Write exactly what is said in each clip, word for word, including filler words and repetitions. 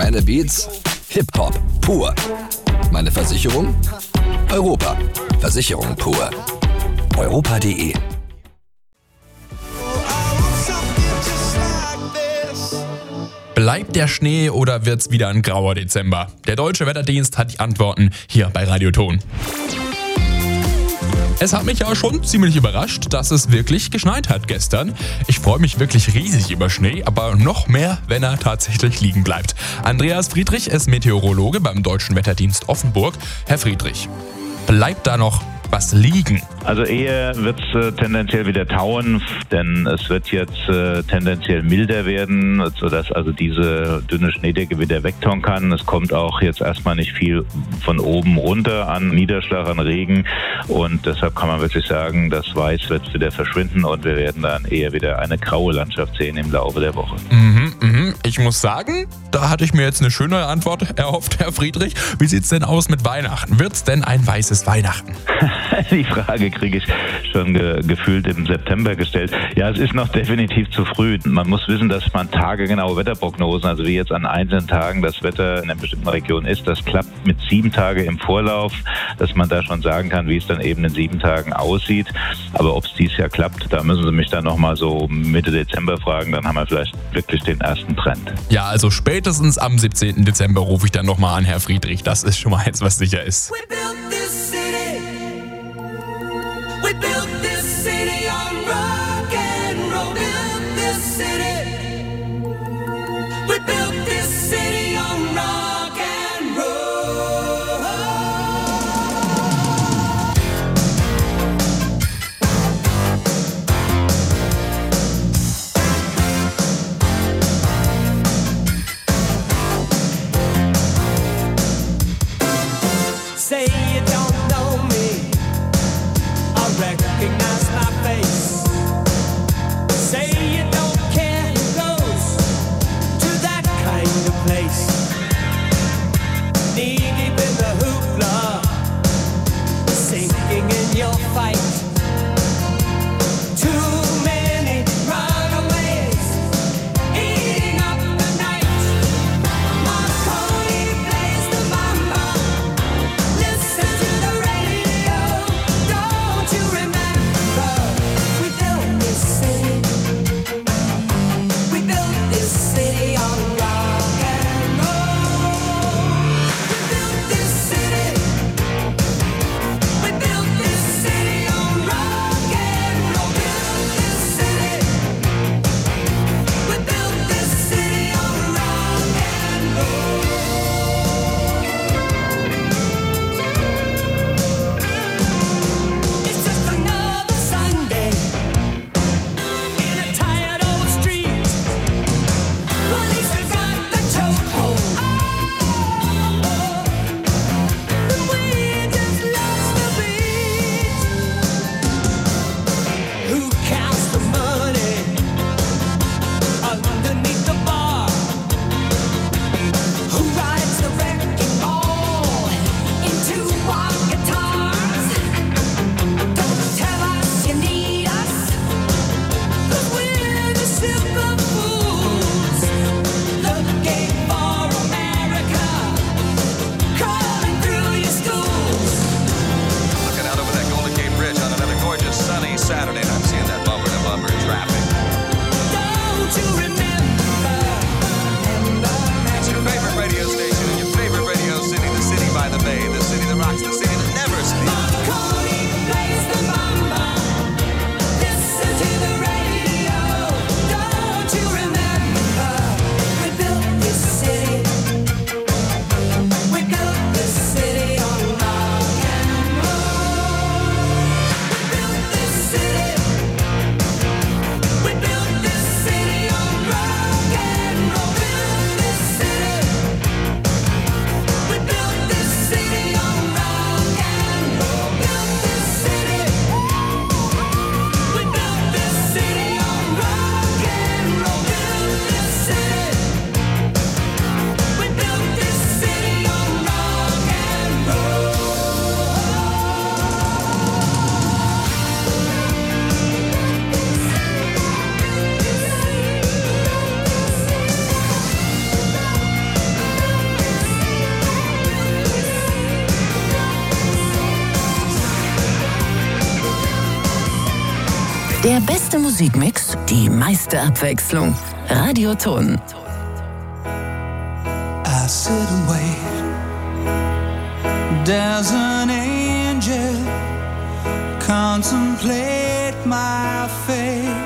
Meine Beats? Hip-Hop pur. Meine Versicherung? Europa. Versicherung pur. Europa punkt de. Bleibt der Schnee oder wird's wieder ein grauer Dezember? Der Deutsche Wetterdienst hat die Antworten hier bei Radioton. Es hat mich ja schon ziemlich überrascht, dass es wirklich geschneit hat gestern. Ich freue mich wirklich riesig über Schnee, aber noch mehr, wenn er tatsächlich liegen bleibt. Andreas Friedrich ist Meteorologe beim Deutschen Wetterdienst Offenburg. Herr Friedrich, bleibt da noch was liegen? Also eher wird es äh, tendenziell wieder tauen, denn es wird jetzt äh, tendenziell milder werden, sodass also diese dünne Schneedecke wieder wegtauen kann. Es kommt auch jetzt erstmal nicht viel von oben runter an Niederschlag, an Regen, und deshalb kann man wirklich sagen, das Weiß wird wieder verschwinden und wir werden dann eher wieder eine graue Landschaft sehen im Laufe der Woche. Mhm, mhm. Ich muss sagen, da hatte ich mir jetzt eine schöne Antwort erhofft, Herr Friedrich. Wie sieht's denn aus mit Weihnachten? Wird's denn ein weißes Weihnachten? Die Frage kriege ich schon ge- gefühlt im September gestellt. Ja, es ist noch definitiv zu früh. Man muss wissen, dass man tagegenaue Wetterprognosen, also wie jetzt an einzelnen Tagen das Wetter in einer bestimmten Region ist, das klappt mit sieben Tagen im Vorlauf, dass man da schon sagen kann, wie es dann eben in sieben Tagen aussieht. Aber ob es dieses Jahr klappt, da müssen Sie mich dann nochmal so Mitte Dezember fragen, dann haben wir vielleicht wirklich den ersten Trend. Ja, also spätestens am siebzehnten Dezember rufe ich dann nochmal an, Herr Friedrich. Das ist schon mal eins, was sicher ist. We built this city. We built this city on rock and roll. Built this city. We built this city on rock and roll. Say you don't know me. I reckon Der beste Musikmix, die meiste Abwechslung. Radioton. I sit and wait. Does an angel contemplate my fate?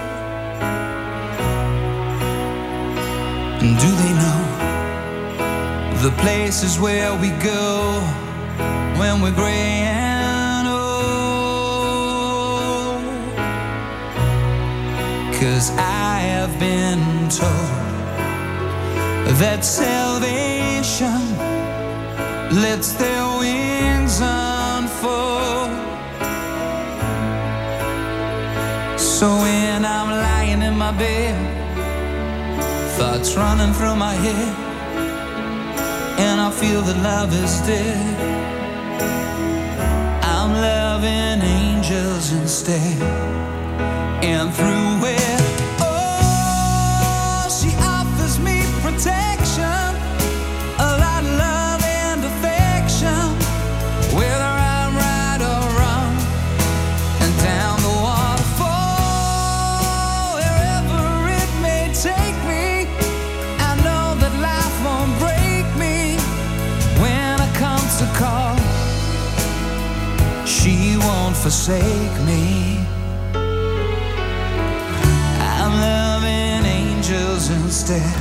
And do they know the places where we go when we're gray and old? 'Cause I have been told that salvation lets their wings unfold. So when I'm lying in my bed, thoughts running through my head, and I feel that love is dead, I'm loving angels instead. And through it, oh, she offers me protection, a lot of love and affection, whether I'm right or wrong, and down the waterfall, wherever it may take me, I know that life won't break me when it comes to call. She won't forsake me. I'm loving angels instead.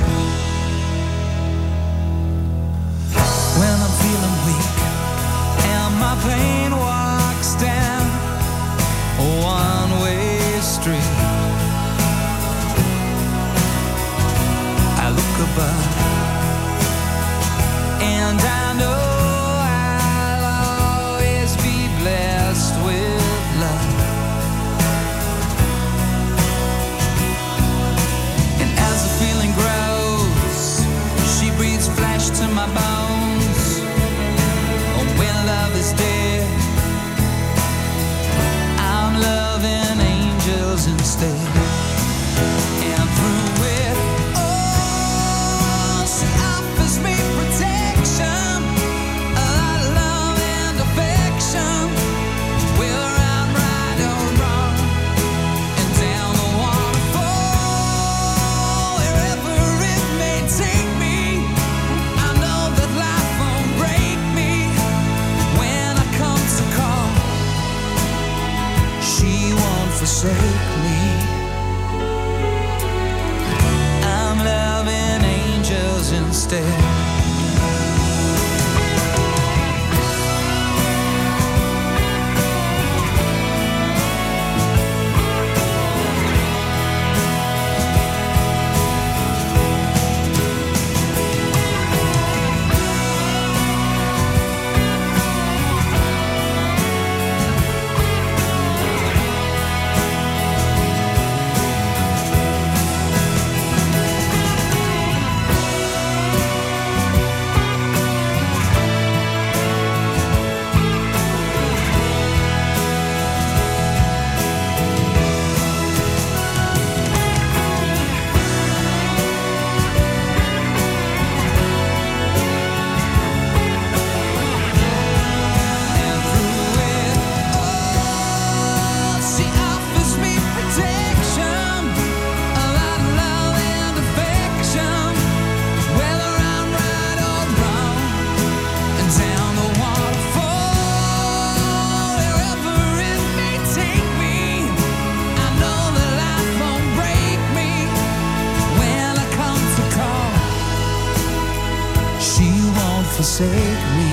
When I'm feeling weak and my pain walks down a one-way street, I look above and I know I'll always be blessed with love. And as the feeling grows, she breathes flesh to my bones. Oh, when love is dead, I'm loving angels instead. And through it, oh, she offers me protection, a lot of love and affection, whether I'm right or wrong, and down the waterfall, wherever it may take me, I know that life won't break me when I come to call. She won't forsake me. I'm loving angels instead. And through it, oh, she offers me protection, a lot of love and affection, whether I'm right or wrong, and down the waterfall, wherever it may take me, I know that life won't break me when I come to call. She won't forsake me.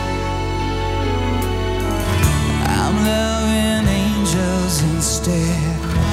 I'm loving angels instead.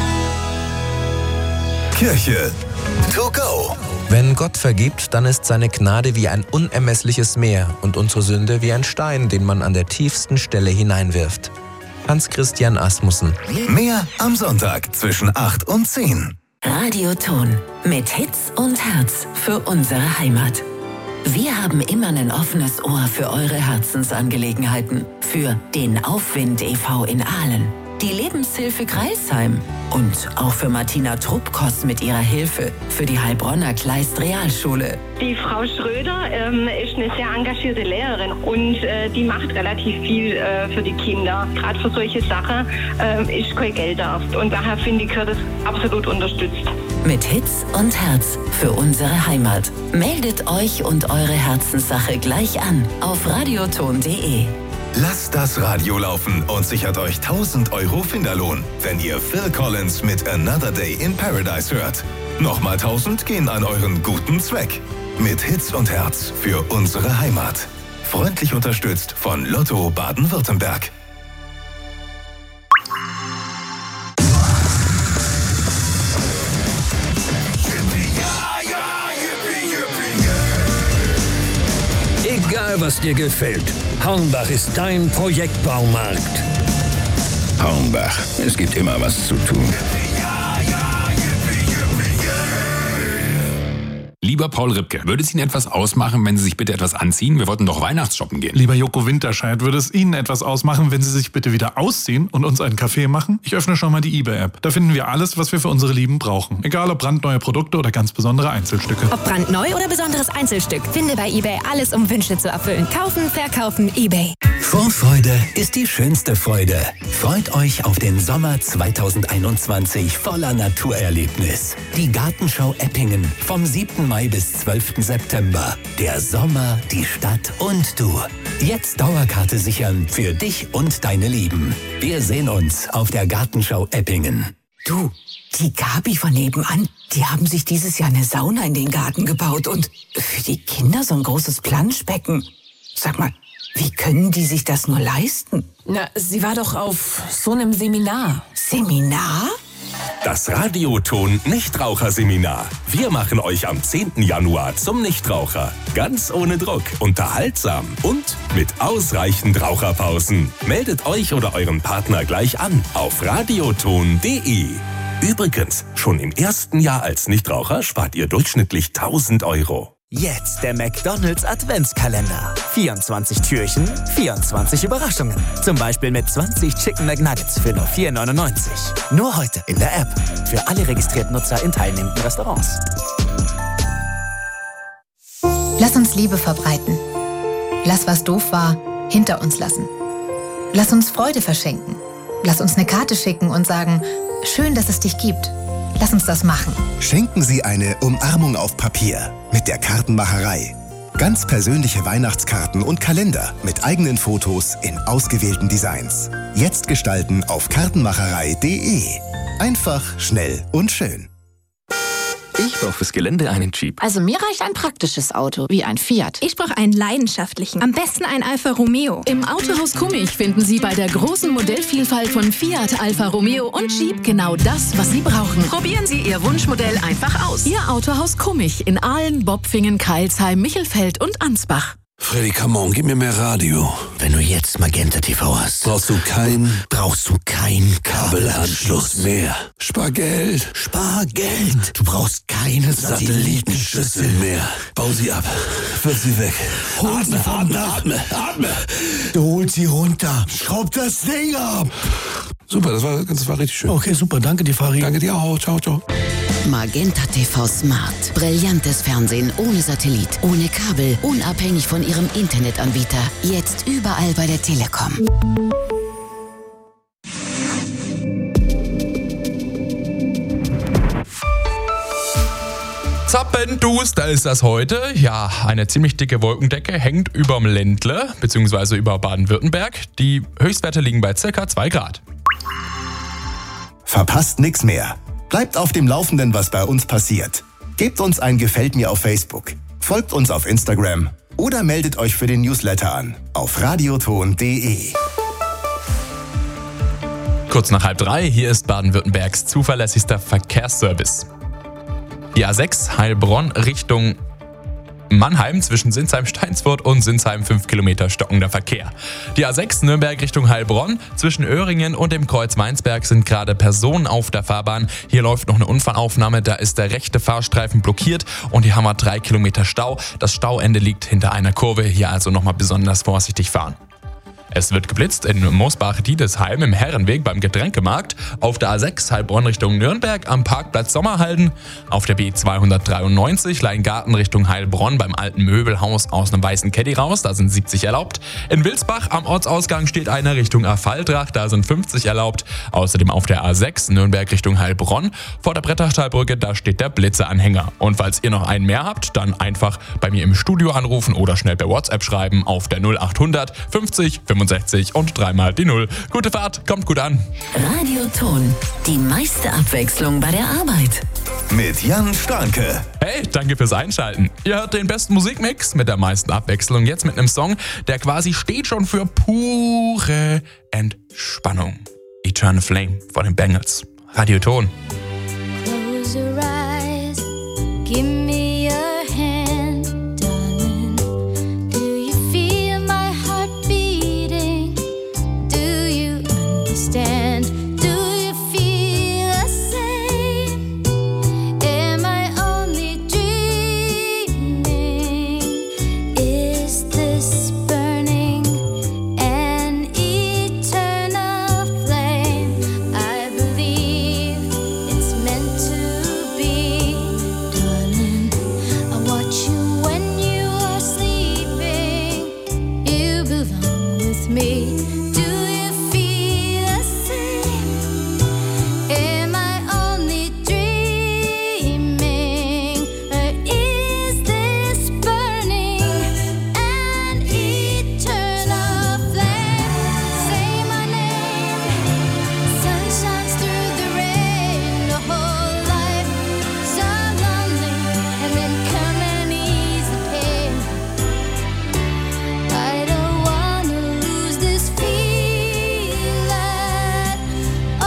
Kirche to go. Wenn Gott vergibt, dann ist seine Gnade wie ein unermessliches Meer und unsere Sünde wie ein Stein, den man an der tiefsten Stelle hineinwirft. Hans-Christian Asmussen. Mehr am Sonntag zwischen acht und zehn. Radioton mit Hits und Herz für unsere Heimat. Wir haben immer ein offenes Ohr für eure Herzensangelegenheiten. Für den Aufwind e V in Aalen. die Lebenshilfe Crailsheim und auch für Martina Trubkos mit ihrer Hilfe für die Heilbronner Kleist Realschule. Die Frau Schröder ähm, ist eine sehr engagierte Lehrerin und äh, die macht relativ viel äh, für die Kinder. Gerade für solche Sachen äh, ist kein Geld da. Und daher finde ich, gehört es absolut unterstützt. Mit Hitz und Herz für unsere Heimat. Meldet euch und eure Herzenssache gleich an auf radioton punkt de. Lasst das Radio laufen und sichert euch tausend Euro Finderlohn, wenn ihr Phil Collins mit Another Day in Paradise hört. Nochmal tausend gehen an euren guten Zweck. Mit Hitz und Herz für unsere Heimat. Freundlich unterstützt von Lotto Baden-Württemberg. Egal, was dir gefällt, Hornbach ist dein Projektbaumarkt. Hornbach, es gibt immer was zu tun. Lieber Paul Ripke, würde es Ihnen etwas ausmachen, wenn Sie sich bitte etwas anziehen? Wir wollten doch Weihnachtsshoppen gehen. Lieber Joko Winterscheid, würde es Ihnen etwas ausmachen, wenn Sie sich bitte wieder ausziehen und uns einen Kaffee machen? Ich öffne schon mal die eBay-App. Da finden wir alles, was wir für unsere Lieben brauchen. Egal ob brandneue Produkte oder ganz besondere Einzelstücke. Ob brandneu oder besonderes Einzelstück, finde bei eBay alles, um Wünsche zu erfüllen. Kaufen, verkaufen, eBay. Vorfreude ist die schönste Freude. Freut euch auf den Sommer zweitausendeinundzwanzig voller Naturerlebnis. Die Gartenschau Eppingen vom siebten Mai bis zwölften September. Der Sommer, die Stadt und du. Jetzt Dauerkarte sichern für dich und deine Lieben. Wir sehen uns auf der Gartenschau Eppingen. Du, die Gabi von nebenan, die haben sich dieses Jahr eine Sauna in den Garten gebaut und für die Kinder so ein großes Planschbecken. Sag mal, wie können die sich das nur leisten? Na, sie war doch auf so einem Seminar. Seminar? Das Radioton Nichtraucherseminar. Wir machen euch am zehnten Januar zum Nichtraucher. Ganz ohne Druck, unterhaltsam und mit ausreichend Raucherpausen. Meldet euch oder euren Partner gleich an auf radioton punkt de. Übrigens, schon im ersten Jahr als Nichtraucher spart ihr durchschnittlich tausend Euro. Jetzt der McDonald's Adventskalender. vierundzwanzig Türchen, vierundzwanzig Überraschungen. Zum Beispiel mit zwanzig Chicken McNuggets für nur vier neunundneunzig. Nur heute in der App. Für alle registrierten Nutzer in teilnehmenden Restaurants. Lass uns Liebe verbreiten. Lass, was doof war, hinter uns lassen. Lass uns Freude verschenken. Lass uns eine Karte schicken und sagen, schön, dass es dich gibt. Lass uns das machen. Schenken Sie eine Umarmung auf Papier mit der Kartenmacherei. Ganz persönliche Weihnachtskarten und Kalender mit eigenen Fotos in ausgewählten Designs. Jetzt gestalten auf kartenmacherei punkt de. Einfach, schnell und schön. Ich brauche fürs Gelände einen Jeep. Also mir reicht ein praktisches Auto, wie ein Fiat. Ich brauche einen leidenschaftlichen. Am besten ein Alfa Romeo. Im Autohaus Kummich finden Sie bei der großen Modellvielfalt von Fiat, Alfa Romeo und Jeep genau das, was Sie brauchen. Probieren Sie Ihr Wunschmodell einfach aus. Ihr Autohaus Kummich in Aalen, Bopfingen, Kreilsheim, Michelfeld und Ansbach. Freddy, come on, gib mir mehr Radio. Wenn du jetzt Magenta T V hast, brauchst du kein... Brauchst du kein Kabelanschluss mehr. Spar Geld. Spar Geld. Du brauchst keine Satellitenschüssel mehr. Bau sie ab. Wirf sie weg. Hol atme, sie atme, atme, atme. Du holst sie runter. Schraub das Ding ab. Super, das war, das war richtig schön. Okay, super. Danke dir, Farid. Danke dir auch. Ciao, ciao. Magenta T V Smart. Brillantes Fernsehen ohne Satellit, ohne Kabel, unabhängig von Ihrem Internetanbieter. Jetzt überall bei der Telekom. Zappenduster ist das heute. Ja, eine ziemlich dicke Wolkendecke hängt überm Ländle, beziehungsweise über Baden-Württemberg. Die Höchstwerte liegen bei circa zwei Grad. Verpasst nichts mehr. Bleibt auf dem Laufenden, was bei uns passiert. Gebt uns ein Gefällt mir auf Facebook. Folgt uns auf Instagram. Oder meldet euch für den Newsletter an. Auf radioton punkt de. Kurz nach halb drei, hier ist Baden-Württembergs zuverlässigster Verkehrsservice. Die A sechs Heilbronn Richtung Mannheim zwischen Sinsheim-Steinsfurt und Sinsheim fünf Kilometer stockender Verkehr. Die A sechs Nürnberg Richtung Heilbronn zwischen Öhringen und dem Kreuz Weinsberg sind gerade Personen auf der Fahrbahn. Hier läuft noch eine Unfallaufnahme, da ist der rechte Fahrstreifen blockiert und hier haben wir drei Kilometer Stau. Das Stauende liegt hinter einer Kurve, hier also nochmal besonders vorsichtig fahren. Es wird geblitzt in Mosbach-Diedesheim im Herrenweg beim Getränkemarkt, auf der A sechs Heilbronn Richtung Nürnberg am Parkplatz Sommerhalden, auf der B zweihundertdreiundneunzig Leingarten Richtung Heilbronn beim alten Möbelhaus aus einem weißen Caddy raus, da sind siebzig erlaubt. In Wilsbach am Ortsausgang steht einer Richtung Affaldrach, da sind fünfzig erlaubt. Außerdem auf der A sechs Nürnberg Richtung Heilbronn vor der Brettertalbrücke, da steht der Blitzeanhänger. Und falls ihr noch einen mehr habt, dann einfach bei mir im Studio anrufen oder schnell per WhatsApp schreiben auf der null achthundert fünfzig fünfundsechzig und dreimal die null. Gute Fahrt, kommt gut an. Radioton, die meiste Abwechslung bei der Arbeit. Mit Jan Starke. Hey, danke fürs Einschalten. Ihr hört den besten Musikmix mit der meisten Abwechslung, jetzt mit einem Song, der quasi steht schon für pure Entspannung. Eternal Flame von den Bengals. Radioton. Close your eyes, give me your hand, darling. Do you feel my heart beating? Do you understand? Do you feel the same? Am I only dreaming? Is this burning an eternal flame? I believe it's meant to be, darling. I watch you when you are sleeping. You belong with me. Do you feel the same? Am I only dreaming? Or is this burning an eternal flame? Say my name. Sun shines through the rain. The whole life so lonely, and then come and ease the pain. I don't wanna lose this feeling. Oh.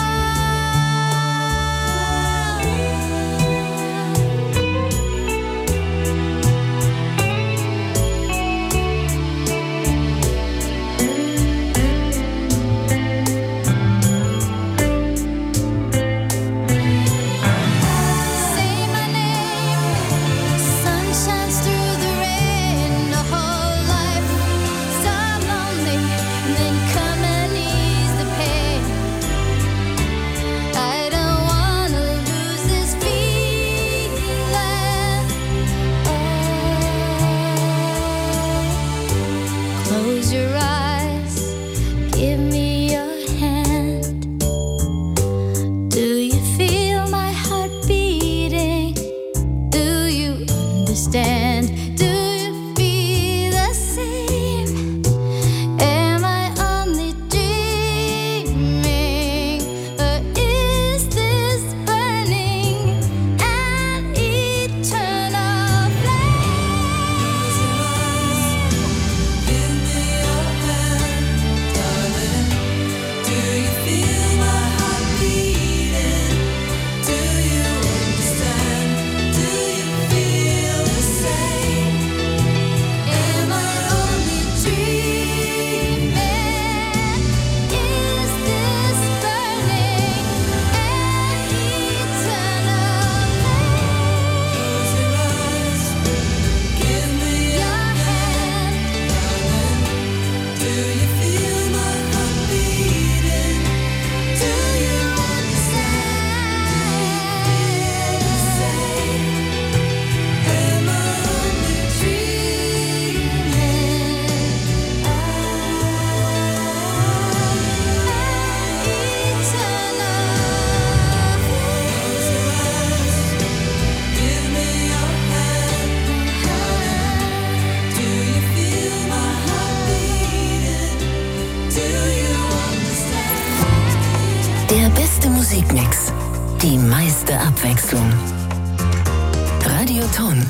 Say my name. Sun shines through the rain. The whole life so lonely, and then come and ease the pain. I don't wanna lose this feeling. Oh. Close your eyes, give me your hand. Do you feel my heart beating? Do you understand? Do you feel the same? Am I only dreaming? Or is this burning an eternal flame? Give me your hand, darling. Do you feel my heart beating? Do you understand? Do you feel the same? Am I only dreaming? Is this burning an eternal flame? Close your eyes, give me your hand, darling. Do you feel my heart beating? Do you understand? The same. Am I only dreaming? An eternal flame. Give me your hand, do you feel my heart beating? Do you understand? Der beste Musikmix, die meiste Abwechslung. Radioton.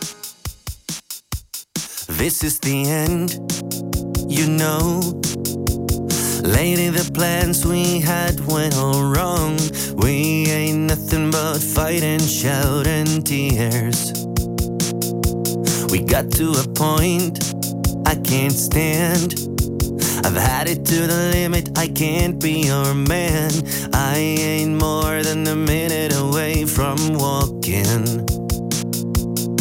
This is the end, you know. Lady, the plans we had went all wrong. We ain't nothing but fight and shout and tears. We got to a point I can't stand. I've had it to the limit, I can't be your man. I ain't more than a minute away from walking.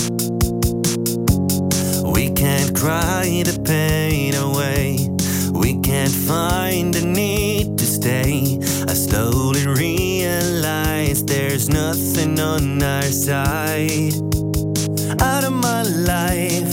We can't cry the pain away. We can't find the need to stay. I slowly realize there's nothing on our side. Out of my life,